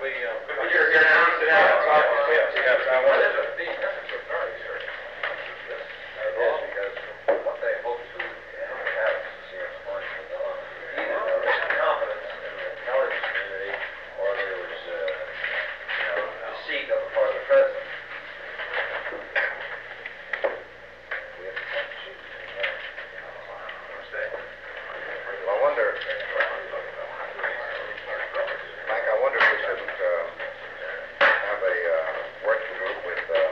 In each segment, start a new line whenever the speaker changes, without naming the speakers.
You're announcing it out.
Yes, I want to.
Mike, I wonder if we shouldn't have a working group with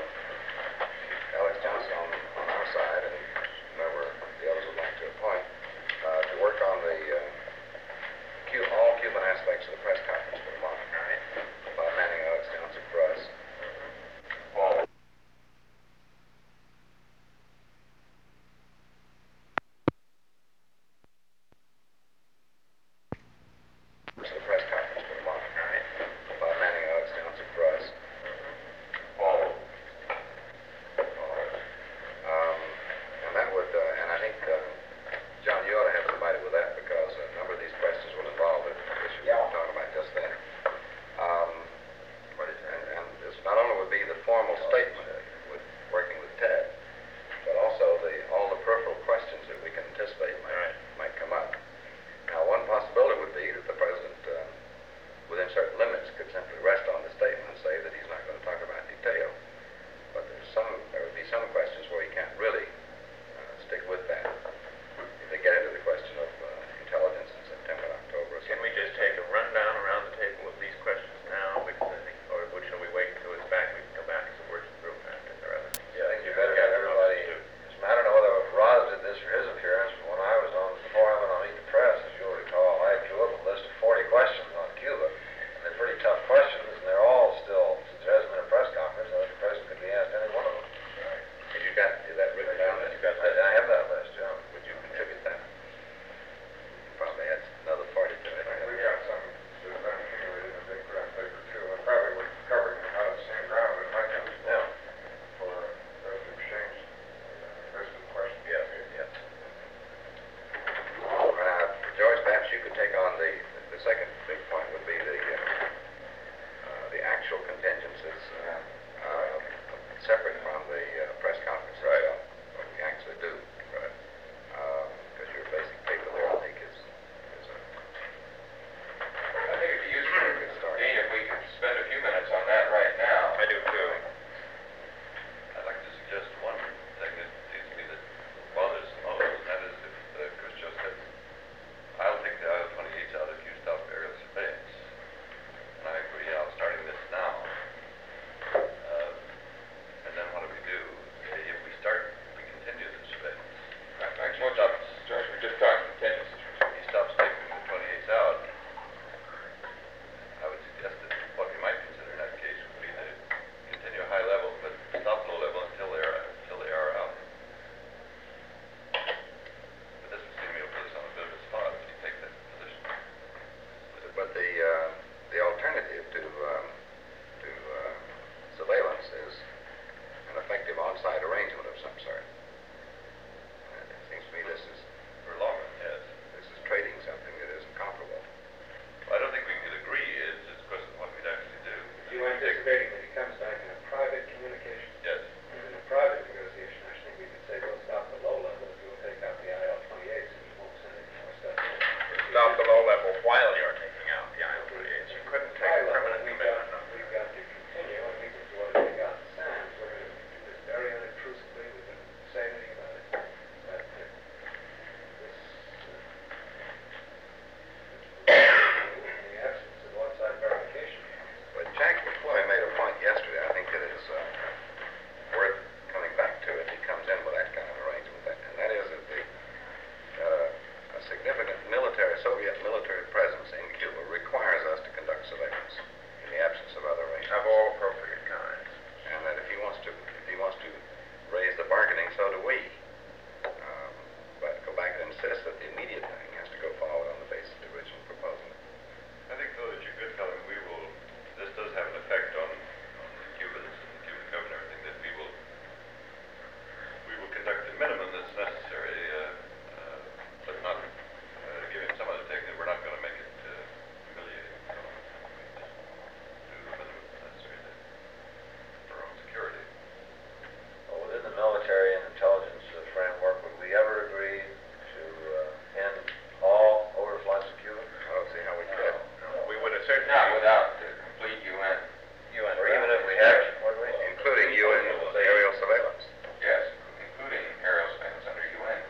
not without the complete UN.
Or even if we have,
Including UN aerial surveillance.
Yes, including aerial surveillance under UN.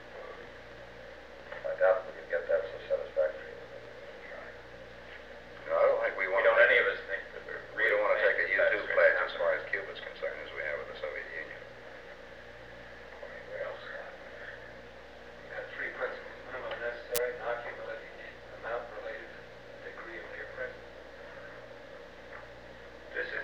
I doubt we could get that so satisfactory.
No, I don't think we want to.
Any of us think that
We don't want to take a U2 pledge as far as Cuba's concerned as we have with the Soviet Union.
Got three principles: minimum necessary, non-cumulative, amount related to degree of near presence.
This is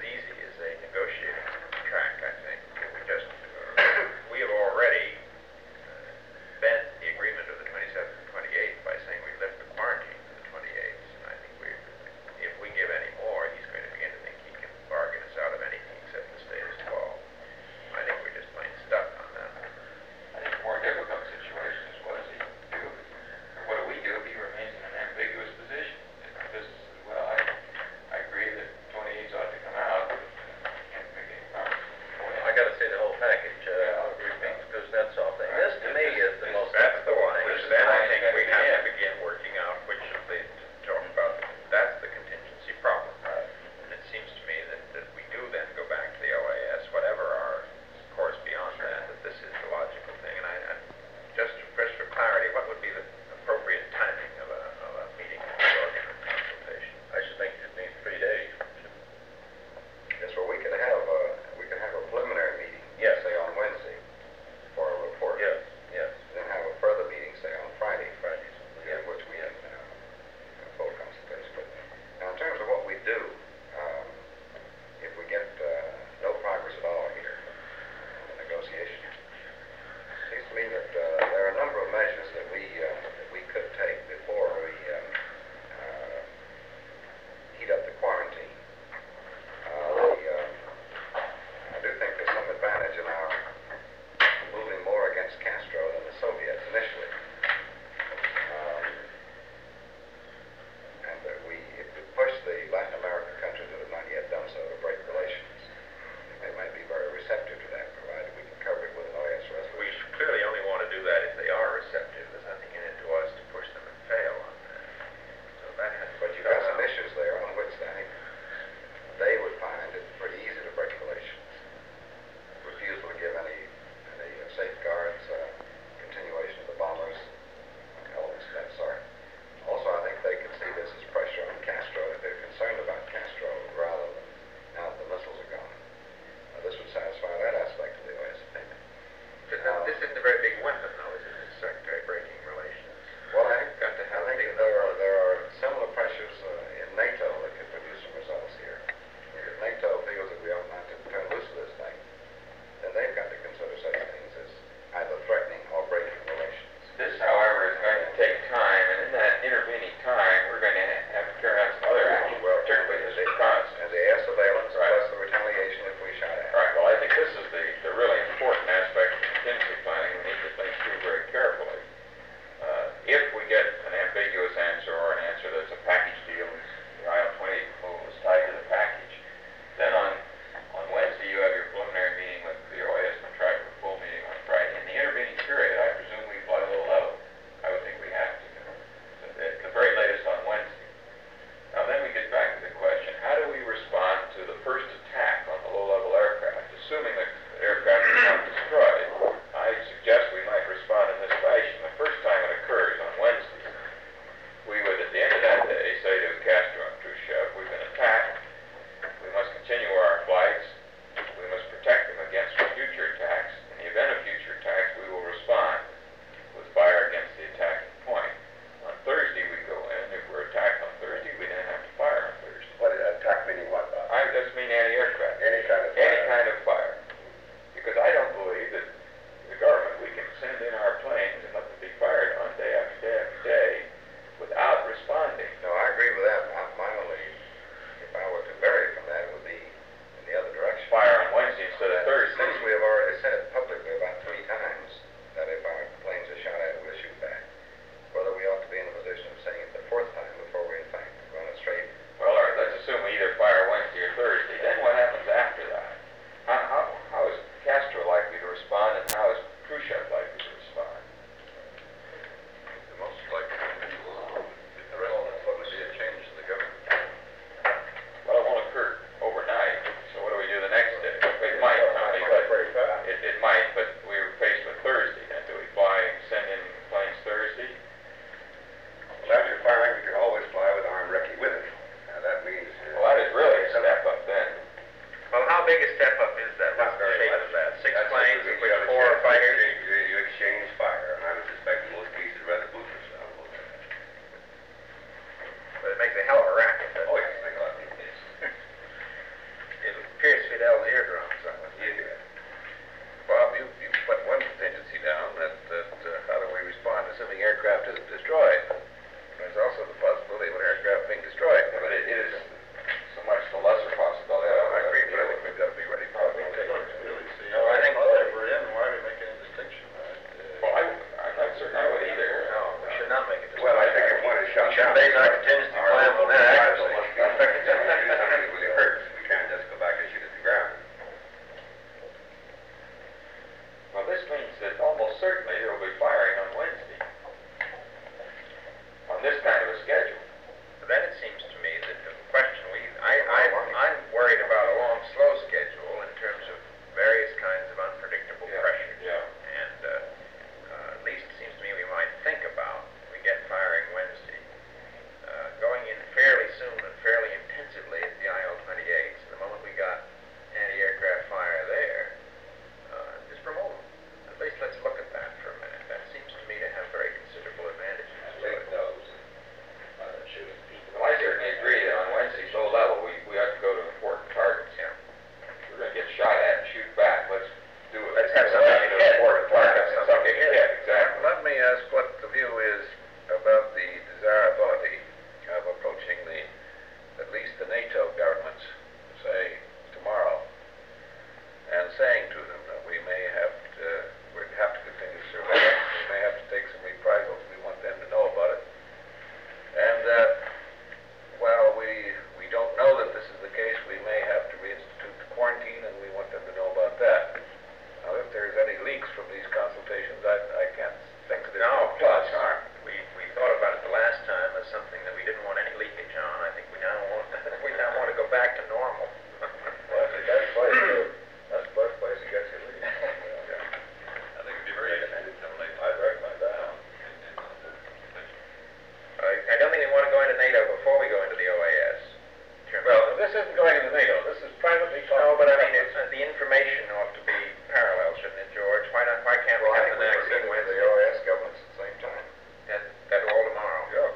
this isn't going into NATO, this is privately talking.
No, but I mean, it's, the information ought to be parallel, shouldn't it, George? Why can't we
Well, I
have
think
the
we
next
were meeting with the
Wednesday?
OAS governments at the same time.
That all tomorrow?
Yeah.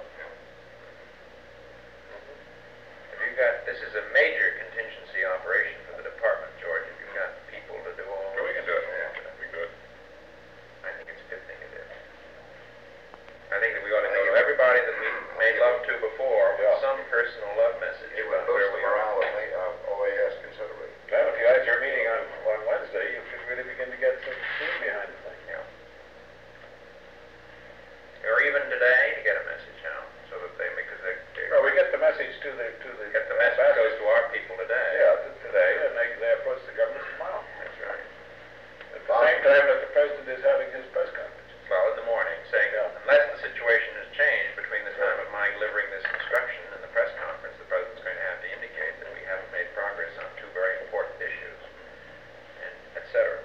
If you've got, this is a major contingency operation for the department, George, if you've got people to do all.
We can do it, yeah, that'd be good.
I think it's a good thing to do. I think that we ought to go to everybody that we made love to before with some personal love message
It would
about
boost
where
the
we are.
morale of OAS considerably.
Well, if you had your meeting on Wednesday, you could really begin to get some steam behind the thing.
Yeah. Or even today, to get a message out, so that they, because they
Well, we get the message to the
get the message goes to our people today.
Yeah, today, and they approach the government tomorrow.
That's right.
At the same time that the president is having his press conference.
Well, in the morning, saying,
Yeah.
unless the situation has changed between the time of my delivering this instruction and the press conference, the president's going to have to indicate that we haven't made progress on two very important issues, and et cetera.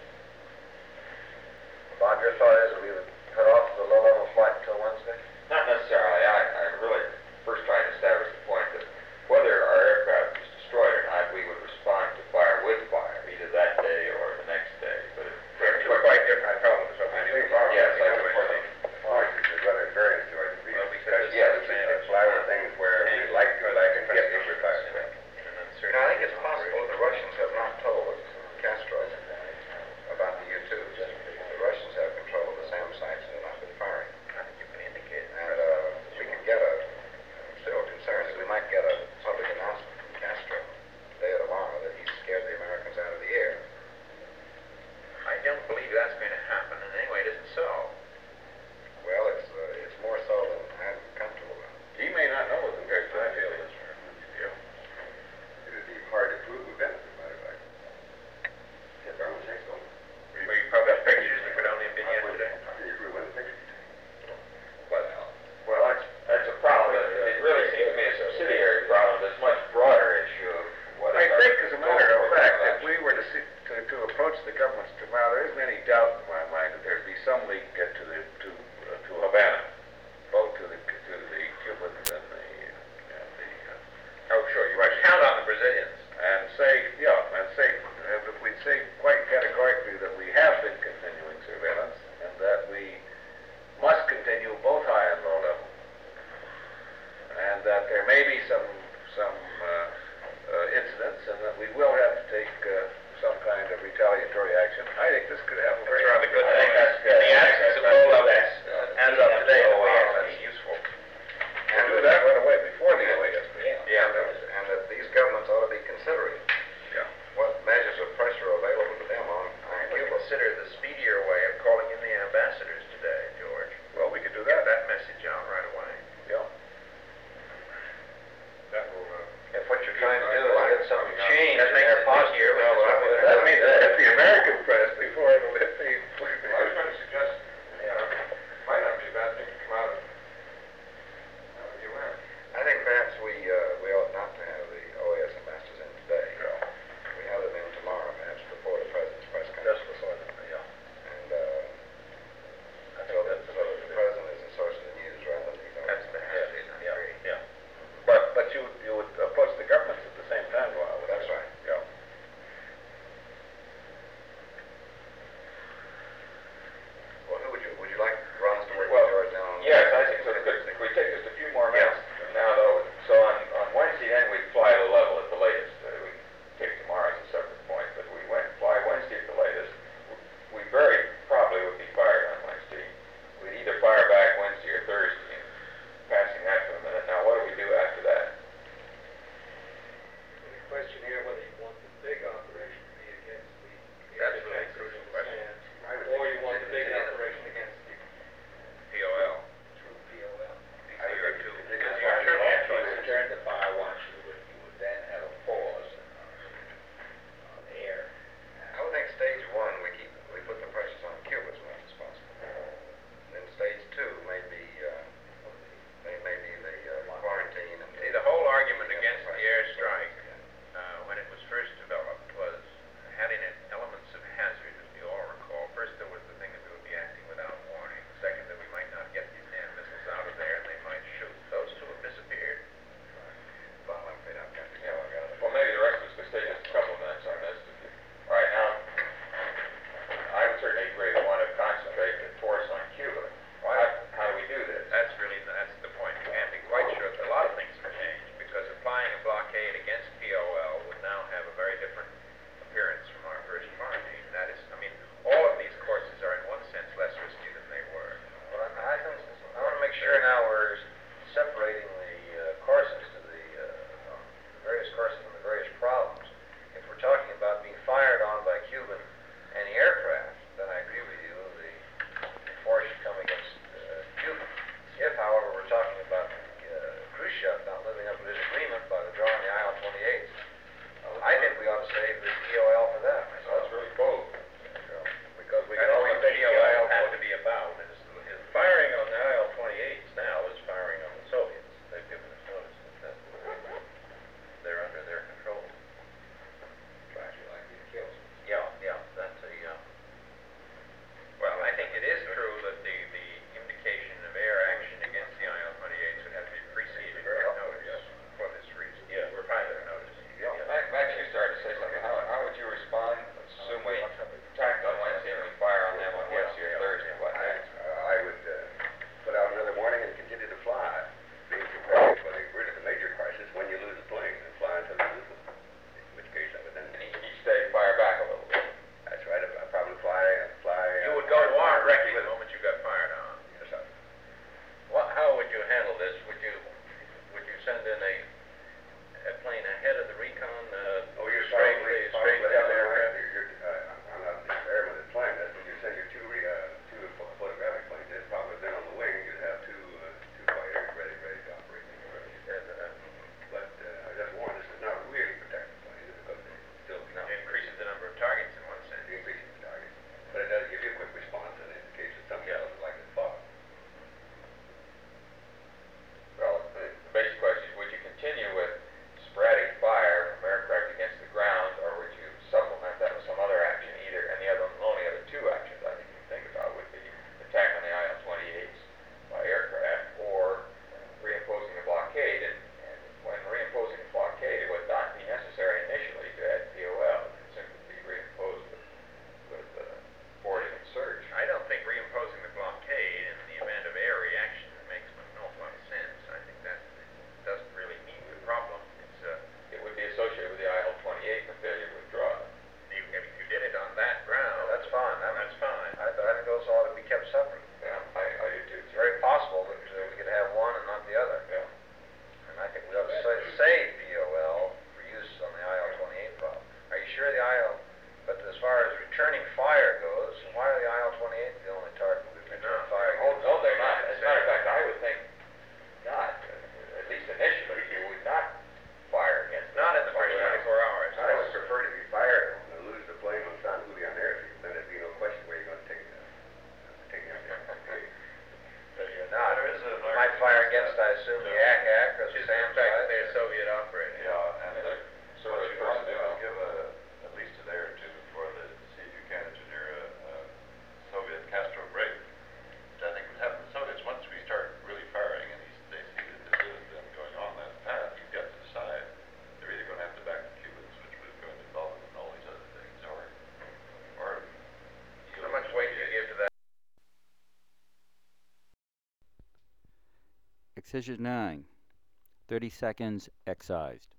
Bob, your thought is that we would cut off the low-level flight until Wednesday?
Not necessarily. I really first trying to establish the point that whether our aircraft is destroyed or not, we would respond to fire with fire, either that day or the next day. But
They're two quite different problems, what we do tomorrow.
Yes, I
Anyway.
support it.
Is rather very enjoyed.
Well, because it's
Yes,
disadvantage.
Fly with things where we like to, like and get to retire.
In an uncertain
I think it's possible the Russians have not told Castro about the U-2s. The Russians have control of the SAM sites and have not been firing.
I think you can indicate
And
that.
we could get I'm still concerned that we might get a public announcement from Castro today or tomorrow that he's scared the Americans out of the air.
I don't believe that's going to happen, and anyway, it isn't so.
Well, it's more so than I'm comfortable with.
He may not know what the great Fairfield is.
It would be hard to prove a benefit, matter of fact.
We published pictures that could only have been yesterday.
Well, that's a problem. It really seems to me a subsidiary problem. That's a much broader issue of what
I
is our
think, as a matter of
goal
fact,
for
if we were to approach the governments tomorrow, there isn't any doubt in my mind that there'd be some leak get to Havana, both to the Cubans and the
Oh, sure, you might count on the Brazilians.
and say if we'd say quite categorically that we have been continuing surveillance and that we must continue both high and low level, and that there may be some incidents and that we will have to take some kind of retaliatory action. I think this could have a very
That's rather good
I think
thing.
that's good.
In the absence of low levels, as of today, the
Oh,
OAS
wow.
is useful.
And do that right away before the OAS.
Yeah.
And that these governments ought to be considering
Yeah.
what measures of pressure are available to them on
We
Cuba.
consider the speedier way of calling in the ambassadors today, George.
Well, we could do
Get
that.
that message out right away.
Yeah. That will.
If what you're trying to do is get something changed
That
in
makes
their
it
posture,
easier with
well,
this
well,
one.
That means it'll hit the American press before it'll hit the.
I was going to suggest, might not be a bad thing to come out of UN.
I think perhaps we ought not to have the OAS ambassadors in today. We have them in tomorrow, perhaps before the president's press conference.
Just before the, yeah.
And so that the president is a source of the news rather than the
That's the
government.
hazard.
Yeah. But you would approach the governments at the same time, Lyle.
That's right.
Yeah.
Well, who would you like Ross to work
Well,
with George down on?
Yes, I think so. Could we take just a few more minutes now, though? So on Wednesday, then we'd fly low level at the latest. We take tomorrow as a separate point, but we fly Wednesday at the latest. We very probably would be fired on Wednesday. We'd either fire back Wednesday or Thursday. Passing that for a minute. Now, what do we do after that?
The question here, whether you want the big operation to be against the
That's really
air
a crucial
defenses
question.
and or you want the big operation against the
POL.
true POL.
These are your two.
Because
These are your two choices.
return to fire once, you would then have a pause on air.
I would think stage one, we put the pressures on Cuba as much as possible. Then stage two may be the quarantine and.
See, the whole argument against the airstrike, when it was first developed, was
Excision 9. 30 seconds excised.